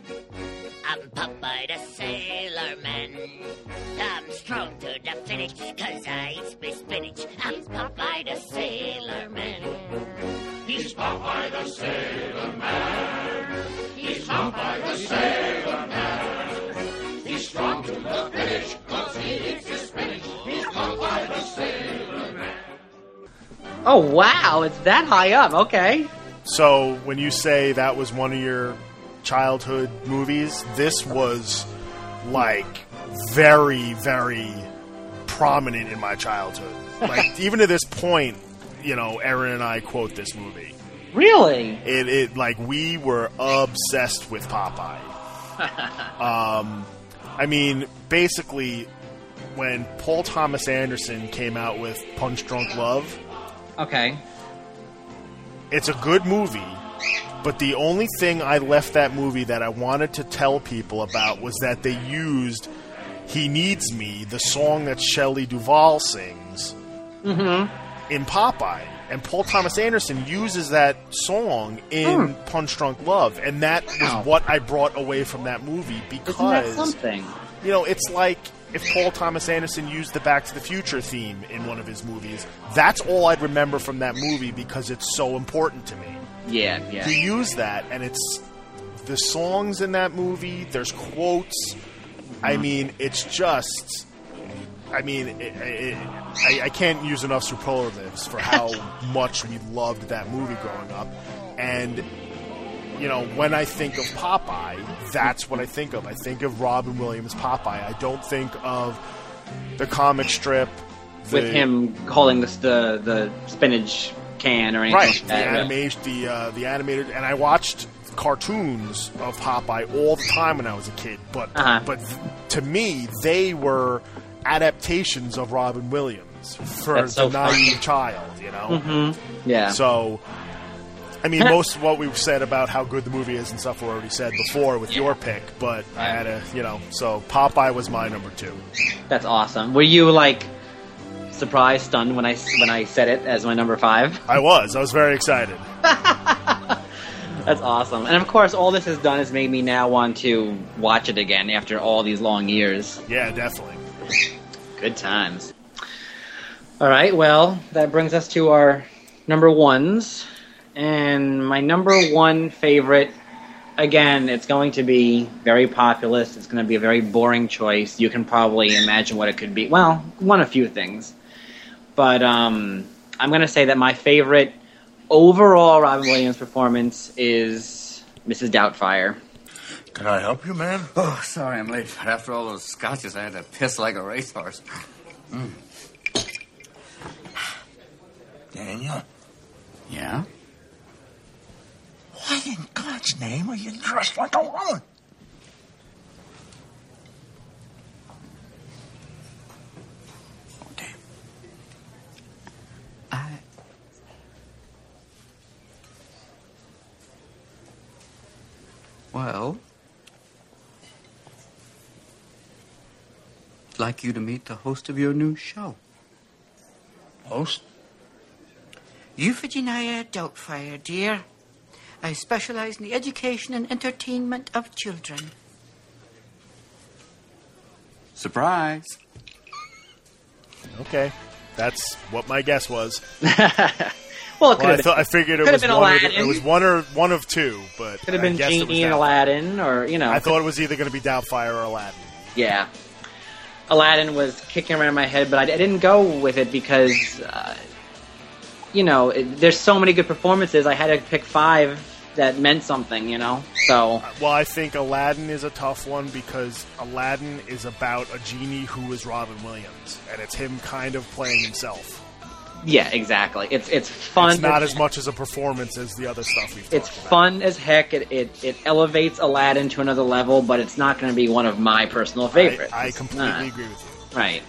I'm Popeye the Sailor Man. I'm strong to the finish, cause I eat my spinach. I'm Popeye the Sailor Man. He's Popeye the Sailor Man. He's Popeye the Sailor Man. He's strong to the finish, cause he eats his spinach. He's Popeye the Sailor Man. Oh, wow, it's that high up, okay. So when you say that was one of your childhood movies, this was like very, very prominent in my childhood. Like even to this point, you know, Erin and I quote this movie. Really? It, it like we were obsessed with Popeye. um, I mean, basically, when Paul Thomas Anderson came out with Punch Drunk Love, okay, it's a good movie. But the only thing I left that movie that I wanted to tell people about was that they used He Needs Me, the song that Shelley Duvall sings, mm-hmm. in Popeye. And Paul Thomas Anderson uses that song in mm. Punch Drunk Love. And that was wow. what I brought away from that movie because, isn't that something? You know, it's like if Paul Thomas Anderson used the Back to the Future theme in one of his movies. That's all I'd remember from that movie because it's so important to me. Yeah, yeah. He used that, and it's the songs in that movie. There's quotes. Mm-hmm. I mean, it's just. I mean, it, it, I, I can't use enough superlatives for how much we loved that movie growing up. And you know, when I think of Popeye, that's what I think of. I think of Robin Williams' Popeye. I don't think of the comic strip the, with him holding the the, the spinach can or anything right, like that. The animation, the uh, the animated, and I watched cartoons of Popeye all the time when I was a kid. But uh-huh. but to me, they were adaptations of Robin Williams for That's so the naive funny. child, you know. Mm-hmm. Yeah. So, I mean, most of what we've said about how good the movie is and stuff were already said before with yeah. your pick. But I had a, you know, so Popeye was my number two. That's awesome. Were you like surprised, stunned when I when I said it as my number five? I was. I was very excited. That's awesome. And of course, all this has done is made me now want to watch it again after all these long years. Yeah, definitely. Good times. All right, well, that brings us to our number ones. And my number one favorite, again, it's going to be very populist. It's going to be a very boring choice. You can probably imagine what it could be. Well, one of few things. But um, I'm going to say that my favorite overall Robin Williams performance is Missus Doubtfire. Can I help you, man? Oh, sorry I'm late. But after all those scotches, I had to piss like a racehorse. Mm. Daniel? Yeah? Why in God's name are you dressed like a woman? Okay. I... Well... I'd like you to meet the host of your new show. Host? Euphigenia Doubtfire, dear. I specialize in the education and entertainment of children. Surprise. Okay. That's what my guess was. Well, it could well, have I, thought, I figured it was, been one of the, Aladdin. it was one or one of two, but Could have I been guessed it was Genie and Doubtfire. Aladdin, or, you know. I thought it was either going to be Doubtfire or Aladdin. Yeah. Aladdin was kicking around in my head, but I, I didn't go with it because, uh, you know, it, there's so many good performances. I had to pick five that meant something, you know? So. Well, I think Aladdin is a tough one because Aladdin is about a genie who is Robin Williams, and it's him kind of playing himself. Yeah, exactly. It's it's fun. It's not as much as a performance as the other stuff we've It's talked about. fun as heck. It, it it elevates Aladdin to another level, but it's not going to be one of my personal favorites. I, I It's completely not. agree with you. Right.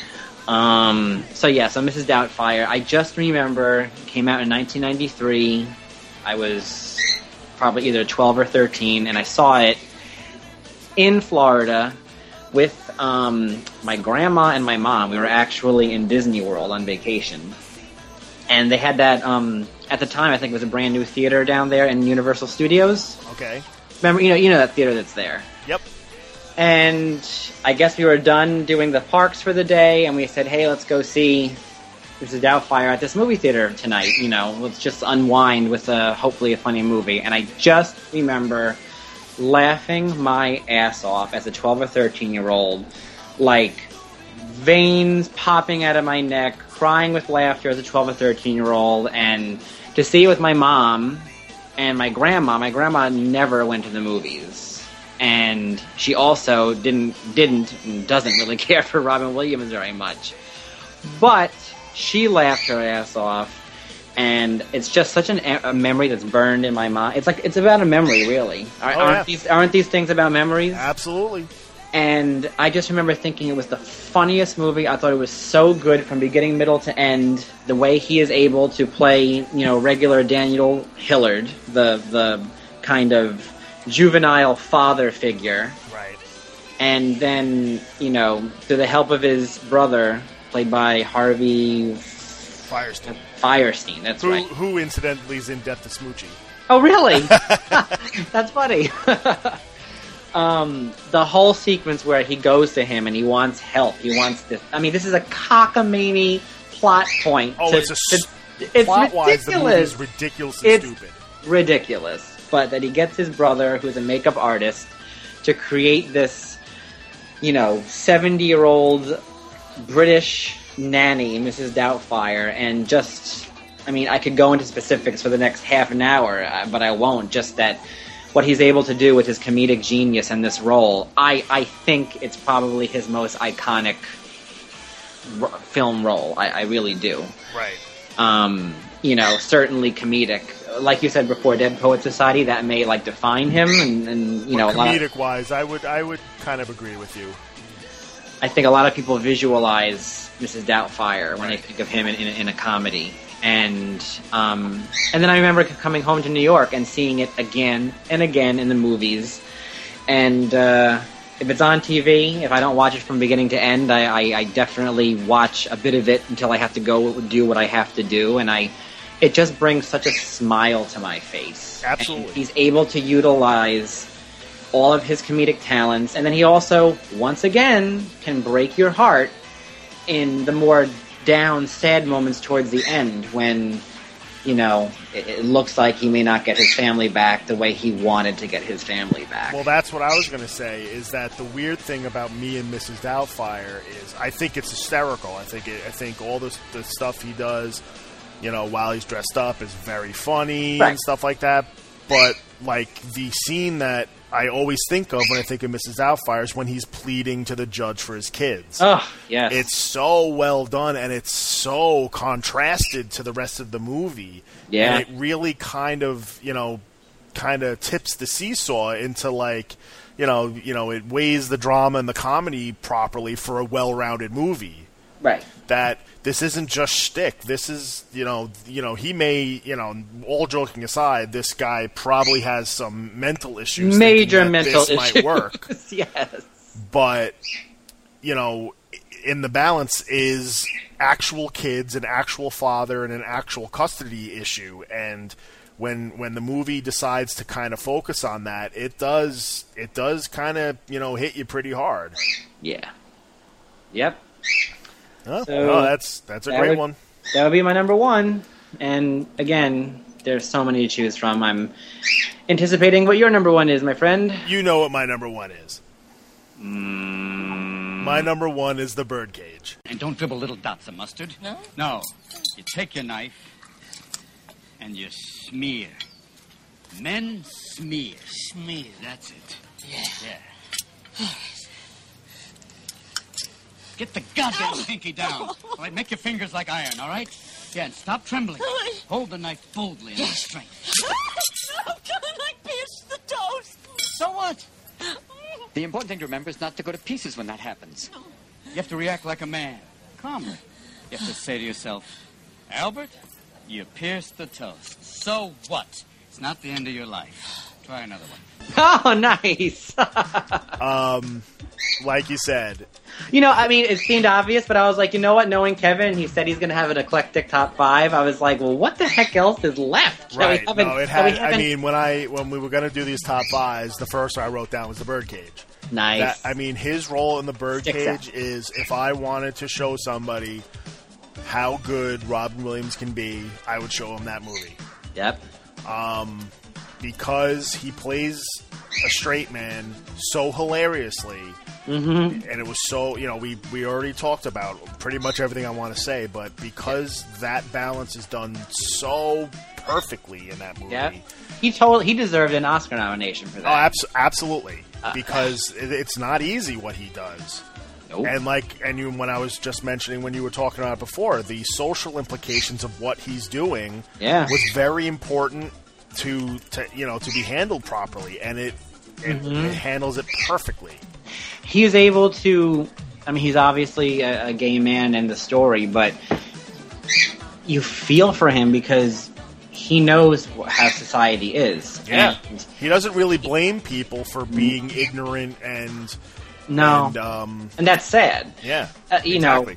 Um. So yeah. So Missus Doubtfire. I just remember came out in nineteen ninety-three. I was probably either twelve or thirteen, and I saw it in Florida with um, my grandma and my mom. We were actually in Disney World on vacation. And they had that, um, at the time, I think it was a brand new theater down there in Universal Studios. Okay. Remember, you know, you know that theater that's there. Yep. And I guess we were done doing the parks for the day, and we said, hey, let's go see Missus Doubtfire at this movie theater tonight. You know, let's just unwind with a, hopefully a funny movie. And I just remember laughing my ass off as a twelve or thirteen year old, like veins popping out of my neck, crying with laughter as a twelve or thirteen year old, and to see it with my mom and my grandma. My grandma never went to the movies, and she also didn't didn't and doesn't really care for Robin Williams very much, but she laughed her ass off. And it's just such an, a memory that's burned in my mind. It's like it's about a memory, really. Aren't, Oh, yeah. aren't these aren't these things about memories? Absolutely. And I just remember thinking it was the funniest movie. I thought it was so good from beginning, middle to end. The way he is able to play, you know, regular Daniel Hillard, the the kind of juvenile father figure. Right. And then, you know, through the help of his brother, played by Harvey Firestein. Firestein, that's who, right. Who incidentally is in Death to Smoochie. Oh, really? That's funny. um, the whole sequence where he goes to him and he wants help. He wants this. I mean, this is a cockamamie plot point. Oh, to, it's a to, it's plot-wise, the movie ridiculous. is ridiculously It's stupid. ridiculous. But that he gets his brother, who's a makeup artist, to create this, you know, seventy-year-old British nanny, Missus Doubtfire, and just, I mean, I could go into specifics for the next half an hour, uh, but I won't. Just that what he's able to do with his comedic genius in this role, I, I think it's probably his most iconic r- film role. I, I really do. Right. Um, you know, certainly comedic. Like you said before, Dead Poet Society, that may, like, define him, and, and you know, a lot of, Comedic-wise, I would, I would kind of agree with you. I think a lot of people visualize Missus Doubtfire when they think of him in, in, in a comedy. And um, and then I remember coming home to New York and seeing it again and again in the movies. And uh, if it's on T V, if I don't watch it from beginning to end, I, I, I definitely watch a bit of it until I have to go do what I have to do. And I, it just brings such a smile to my face. Absolutely. And he's able to utilize all of his comedic talents, and then he also, once again, can break your heart in the more down, sad moments towards the end when, you know, it, it looks like he may not get his family back the way he wanted to get his family back. Well, that's what I was going to say, is that the weird thing about Me and Missus Doubtfire is I think it's hysterical. I think it, I think all the, the stuff he does, you know, while he's dressed up is very funny Right. and stuff like that. But, like, the scene that I always think of when I think of Missus Doubtfire is when he's pleading to the judge for his kids. Oh, yes. It's so well done, and it's so contrasted to the rest of the movie. Yeah. And it really kind of, you know, kind of tips the seesaw into, like, you know, you know, it weighs the drama and the comedy properly for a well-rounded movie. Right. That this isn't just shtick. This is, you know, you know, he may, you know, all joking aside, this guy probably has some mental issues. Major thinking that mental this issues. might work. Yes. But, you know, in the balance is actual kids, an actual father, and an actual custody issue. And when when the movie decides to kind of focus on that, it does it does kind of, you know, hit you pretty hard. Yeah. Yep. Huh? So oh, that's that's a that great would, one. That would be my number one. And again, there's so many to choose from. I'm anticipating what your number one is, my friend. You know what my number one is. Mm. My number one is The Birdcage. And don't dribble little dots of mustard. No? No. You take your knife and you smear. Men smear. Smear. That's it. Yeah. Yeah. Get the goddamn pinky down. All right, make your fingers like iron, all right? Yeah, and stop trembling. Hold the knife boldly and with strength. No, don't I pierce the toast? So what? The important thing to remember is not to go to pieces when that happens. You have to react like a man. Calmly. You have to say to yourself, Albert, you pierced the toast. So what? It's not the end of your life. Try another one. Oh, nice. um, like you said. You know, I mean, it seemed obvious, but I was like, you know what? Knowing Kevin, he said he's going to have an eclectic top five. I was like, well, what the heck else is left? That Right. we haven't- No, it that we had. I haven't- mean, when I when we were going to do these top fives, the first one I wrote down was The Birdcage. Nice. That, I mean, his role in The Sticks Birdcage out. is if I wanted to show somebody how good Robin Williams can be, I would show him that movie. Yep. Um, because he plays a straight man so hilariously. Mm-hmm. And it was so, you know, we, we already talked about pretty much everything I want to say, but because that balance is done so perfectly in that movie. Yep. He told he deserved an Oscar nomination for Oh, that. abs- absolutely. Uh, because it, it's not easy what he does. Nope. And like, and you, when I was just mentioning when you were talking about it before, the social implications of what he's doing Yeah. was very important to, to you know, to be handled properly, and it it, Mhm. it handles it perfectly. He was able to. I mean, he's obviously a, a gay man in the story, but you feel for him because he knows wh- how society is. Yeah, And he doesn't really blame people for being ignorant and no, and, um, and that's sad. yeah, Uh, you exactly. know,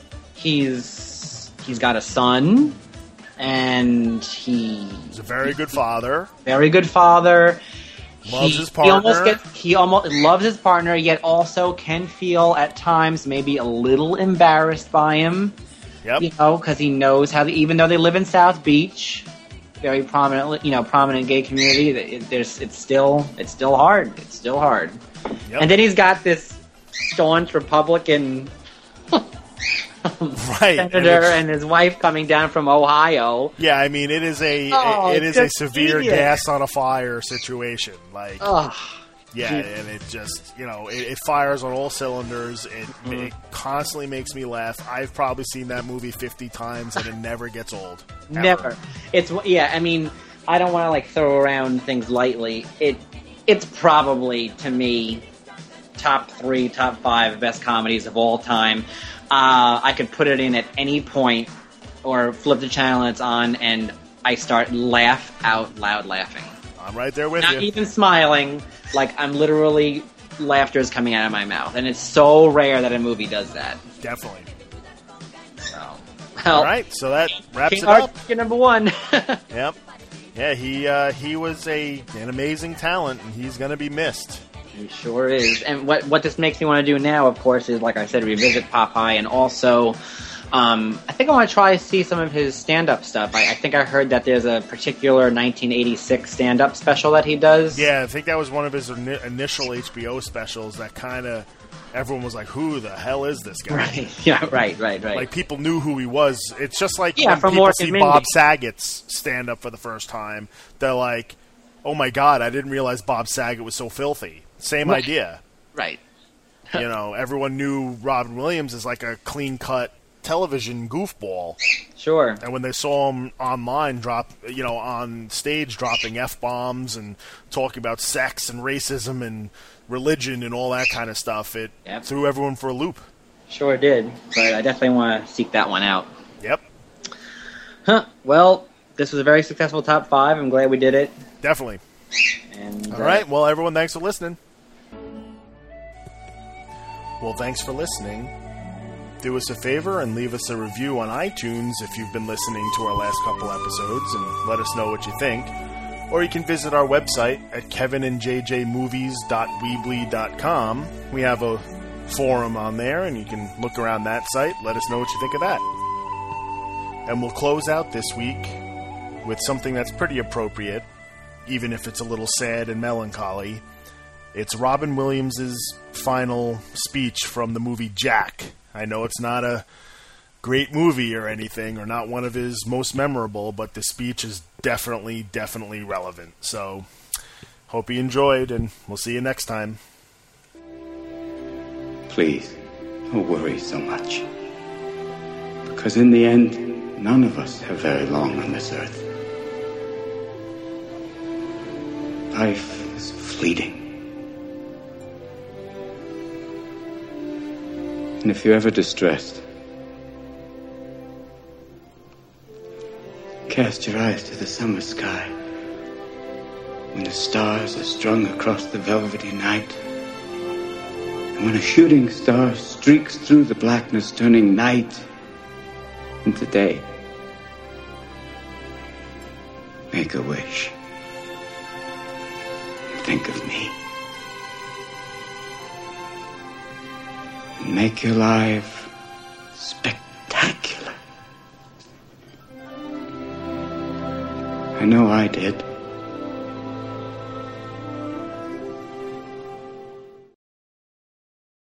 he's he's got a son, and he He's a very good father. very good father. Loves he, his He almost partner. gets he almost loves his partner, yet also can feel at times maybe a little embarrassed by him. Yep. You know, because he knows how. The, even though they live in South Beach, very prominent, you know, prominent gay community, it, there's it's still it's still hard. It's still hard. Yep. And then he's got this staunch Republican Right, senator and it's- and his wife coming down from Ohio. Yeah, I mean, it is a Oh, it is a just severe idiot. gas on a fire situation. Like, Ugh. yeah, and it just you know it, it fires on all cylinders. It, it constantly makes me laugh. I've probably seen that movie fifty times, and it never gets old. Ever. Never. It's yeah. I mean, I don't want to like throw around things lightly. It it's probably to me top three, top five best comedies of all time. Uh, I could put it in at any point or flip the channel and it's on, and I start laugh out loud laughing. I'm right there with Not you. even smiling, like I'm literally laughter is coming out of my mouth, and it's so rare that a movie does that. Definitely. So, All right, so that wraps King it up. Arthur, your number one. Yep. Yeah, he uh, he was a an amazing talent, and he's going to be missed. He sure is. And what what this makes me want to do now, of course, is, like I said, revisit Popeye, and also, um, I think I want to try to see some of his stand-up stuff. I, I think I heard that there's a particular nineteen eighty-six stand-up special that he does. Yeah, I think that was one of his ini- initial H B O specials that kind of everyone was like, "Who the hell is this guy?" Right. Yeah. Right. Right. Right. Like people knew who he was. It's just like Yeah, when from people Mork see and Mindy. Bob Saget's stand up for the first time, they're like, "Oh my god, I didn't realize Bob Saget was so filthy." Same Right. idea. Right. You know, everyone knew Robin Williams as like a clean cut television goofball. Sure. And when they saw him online drop, you know, on stage dropping F bombs and talking about sex and racism and religion and all that kind of stuff, it Yep. threw everyone for a loop. Sure did. But I definitely want to seek that one out. Yep. Huh. Well, this was a very successful top five. I'm glad we did it. Definitely. And All uh, right. Well, everyone, thanks for listening. Well, thanks for listening. do us a favor and leave us a review on iTunes if you've been listening to our last couple episodes, and let us know what you think. Or you can visit our website at kevin and j j movies dot weebly dot com. We have a forum on there, and you can look around that site. Let us know what you think of that. And we'll close out this week with something that's pretty appropriate, even if it's a little sad and melancholy. It's Robin Williams' final speech from the movie Jack. I know it's not a great movie or anything, or not one of his most memorable, but the speech is definitely, definitely relevant. So, hope you enjoyed, and we'll see you next time. Please, don't worry so much. Because in the end, none of us have very long on this earth. Life is fleeting. And if you're ever distressed, cast your eyes to the summer sky, when the stars are strung across the velvety night, and when a shooting star streaks through the blackness, turning night into day. Make a wish. And think of me. And make your life spectacular. I know I did.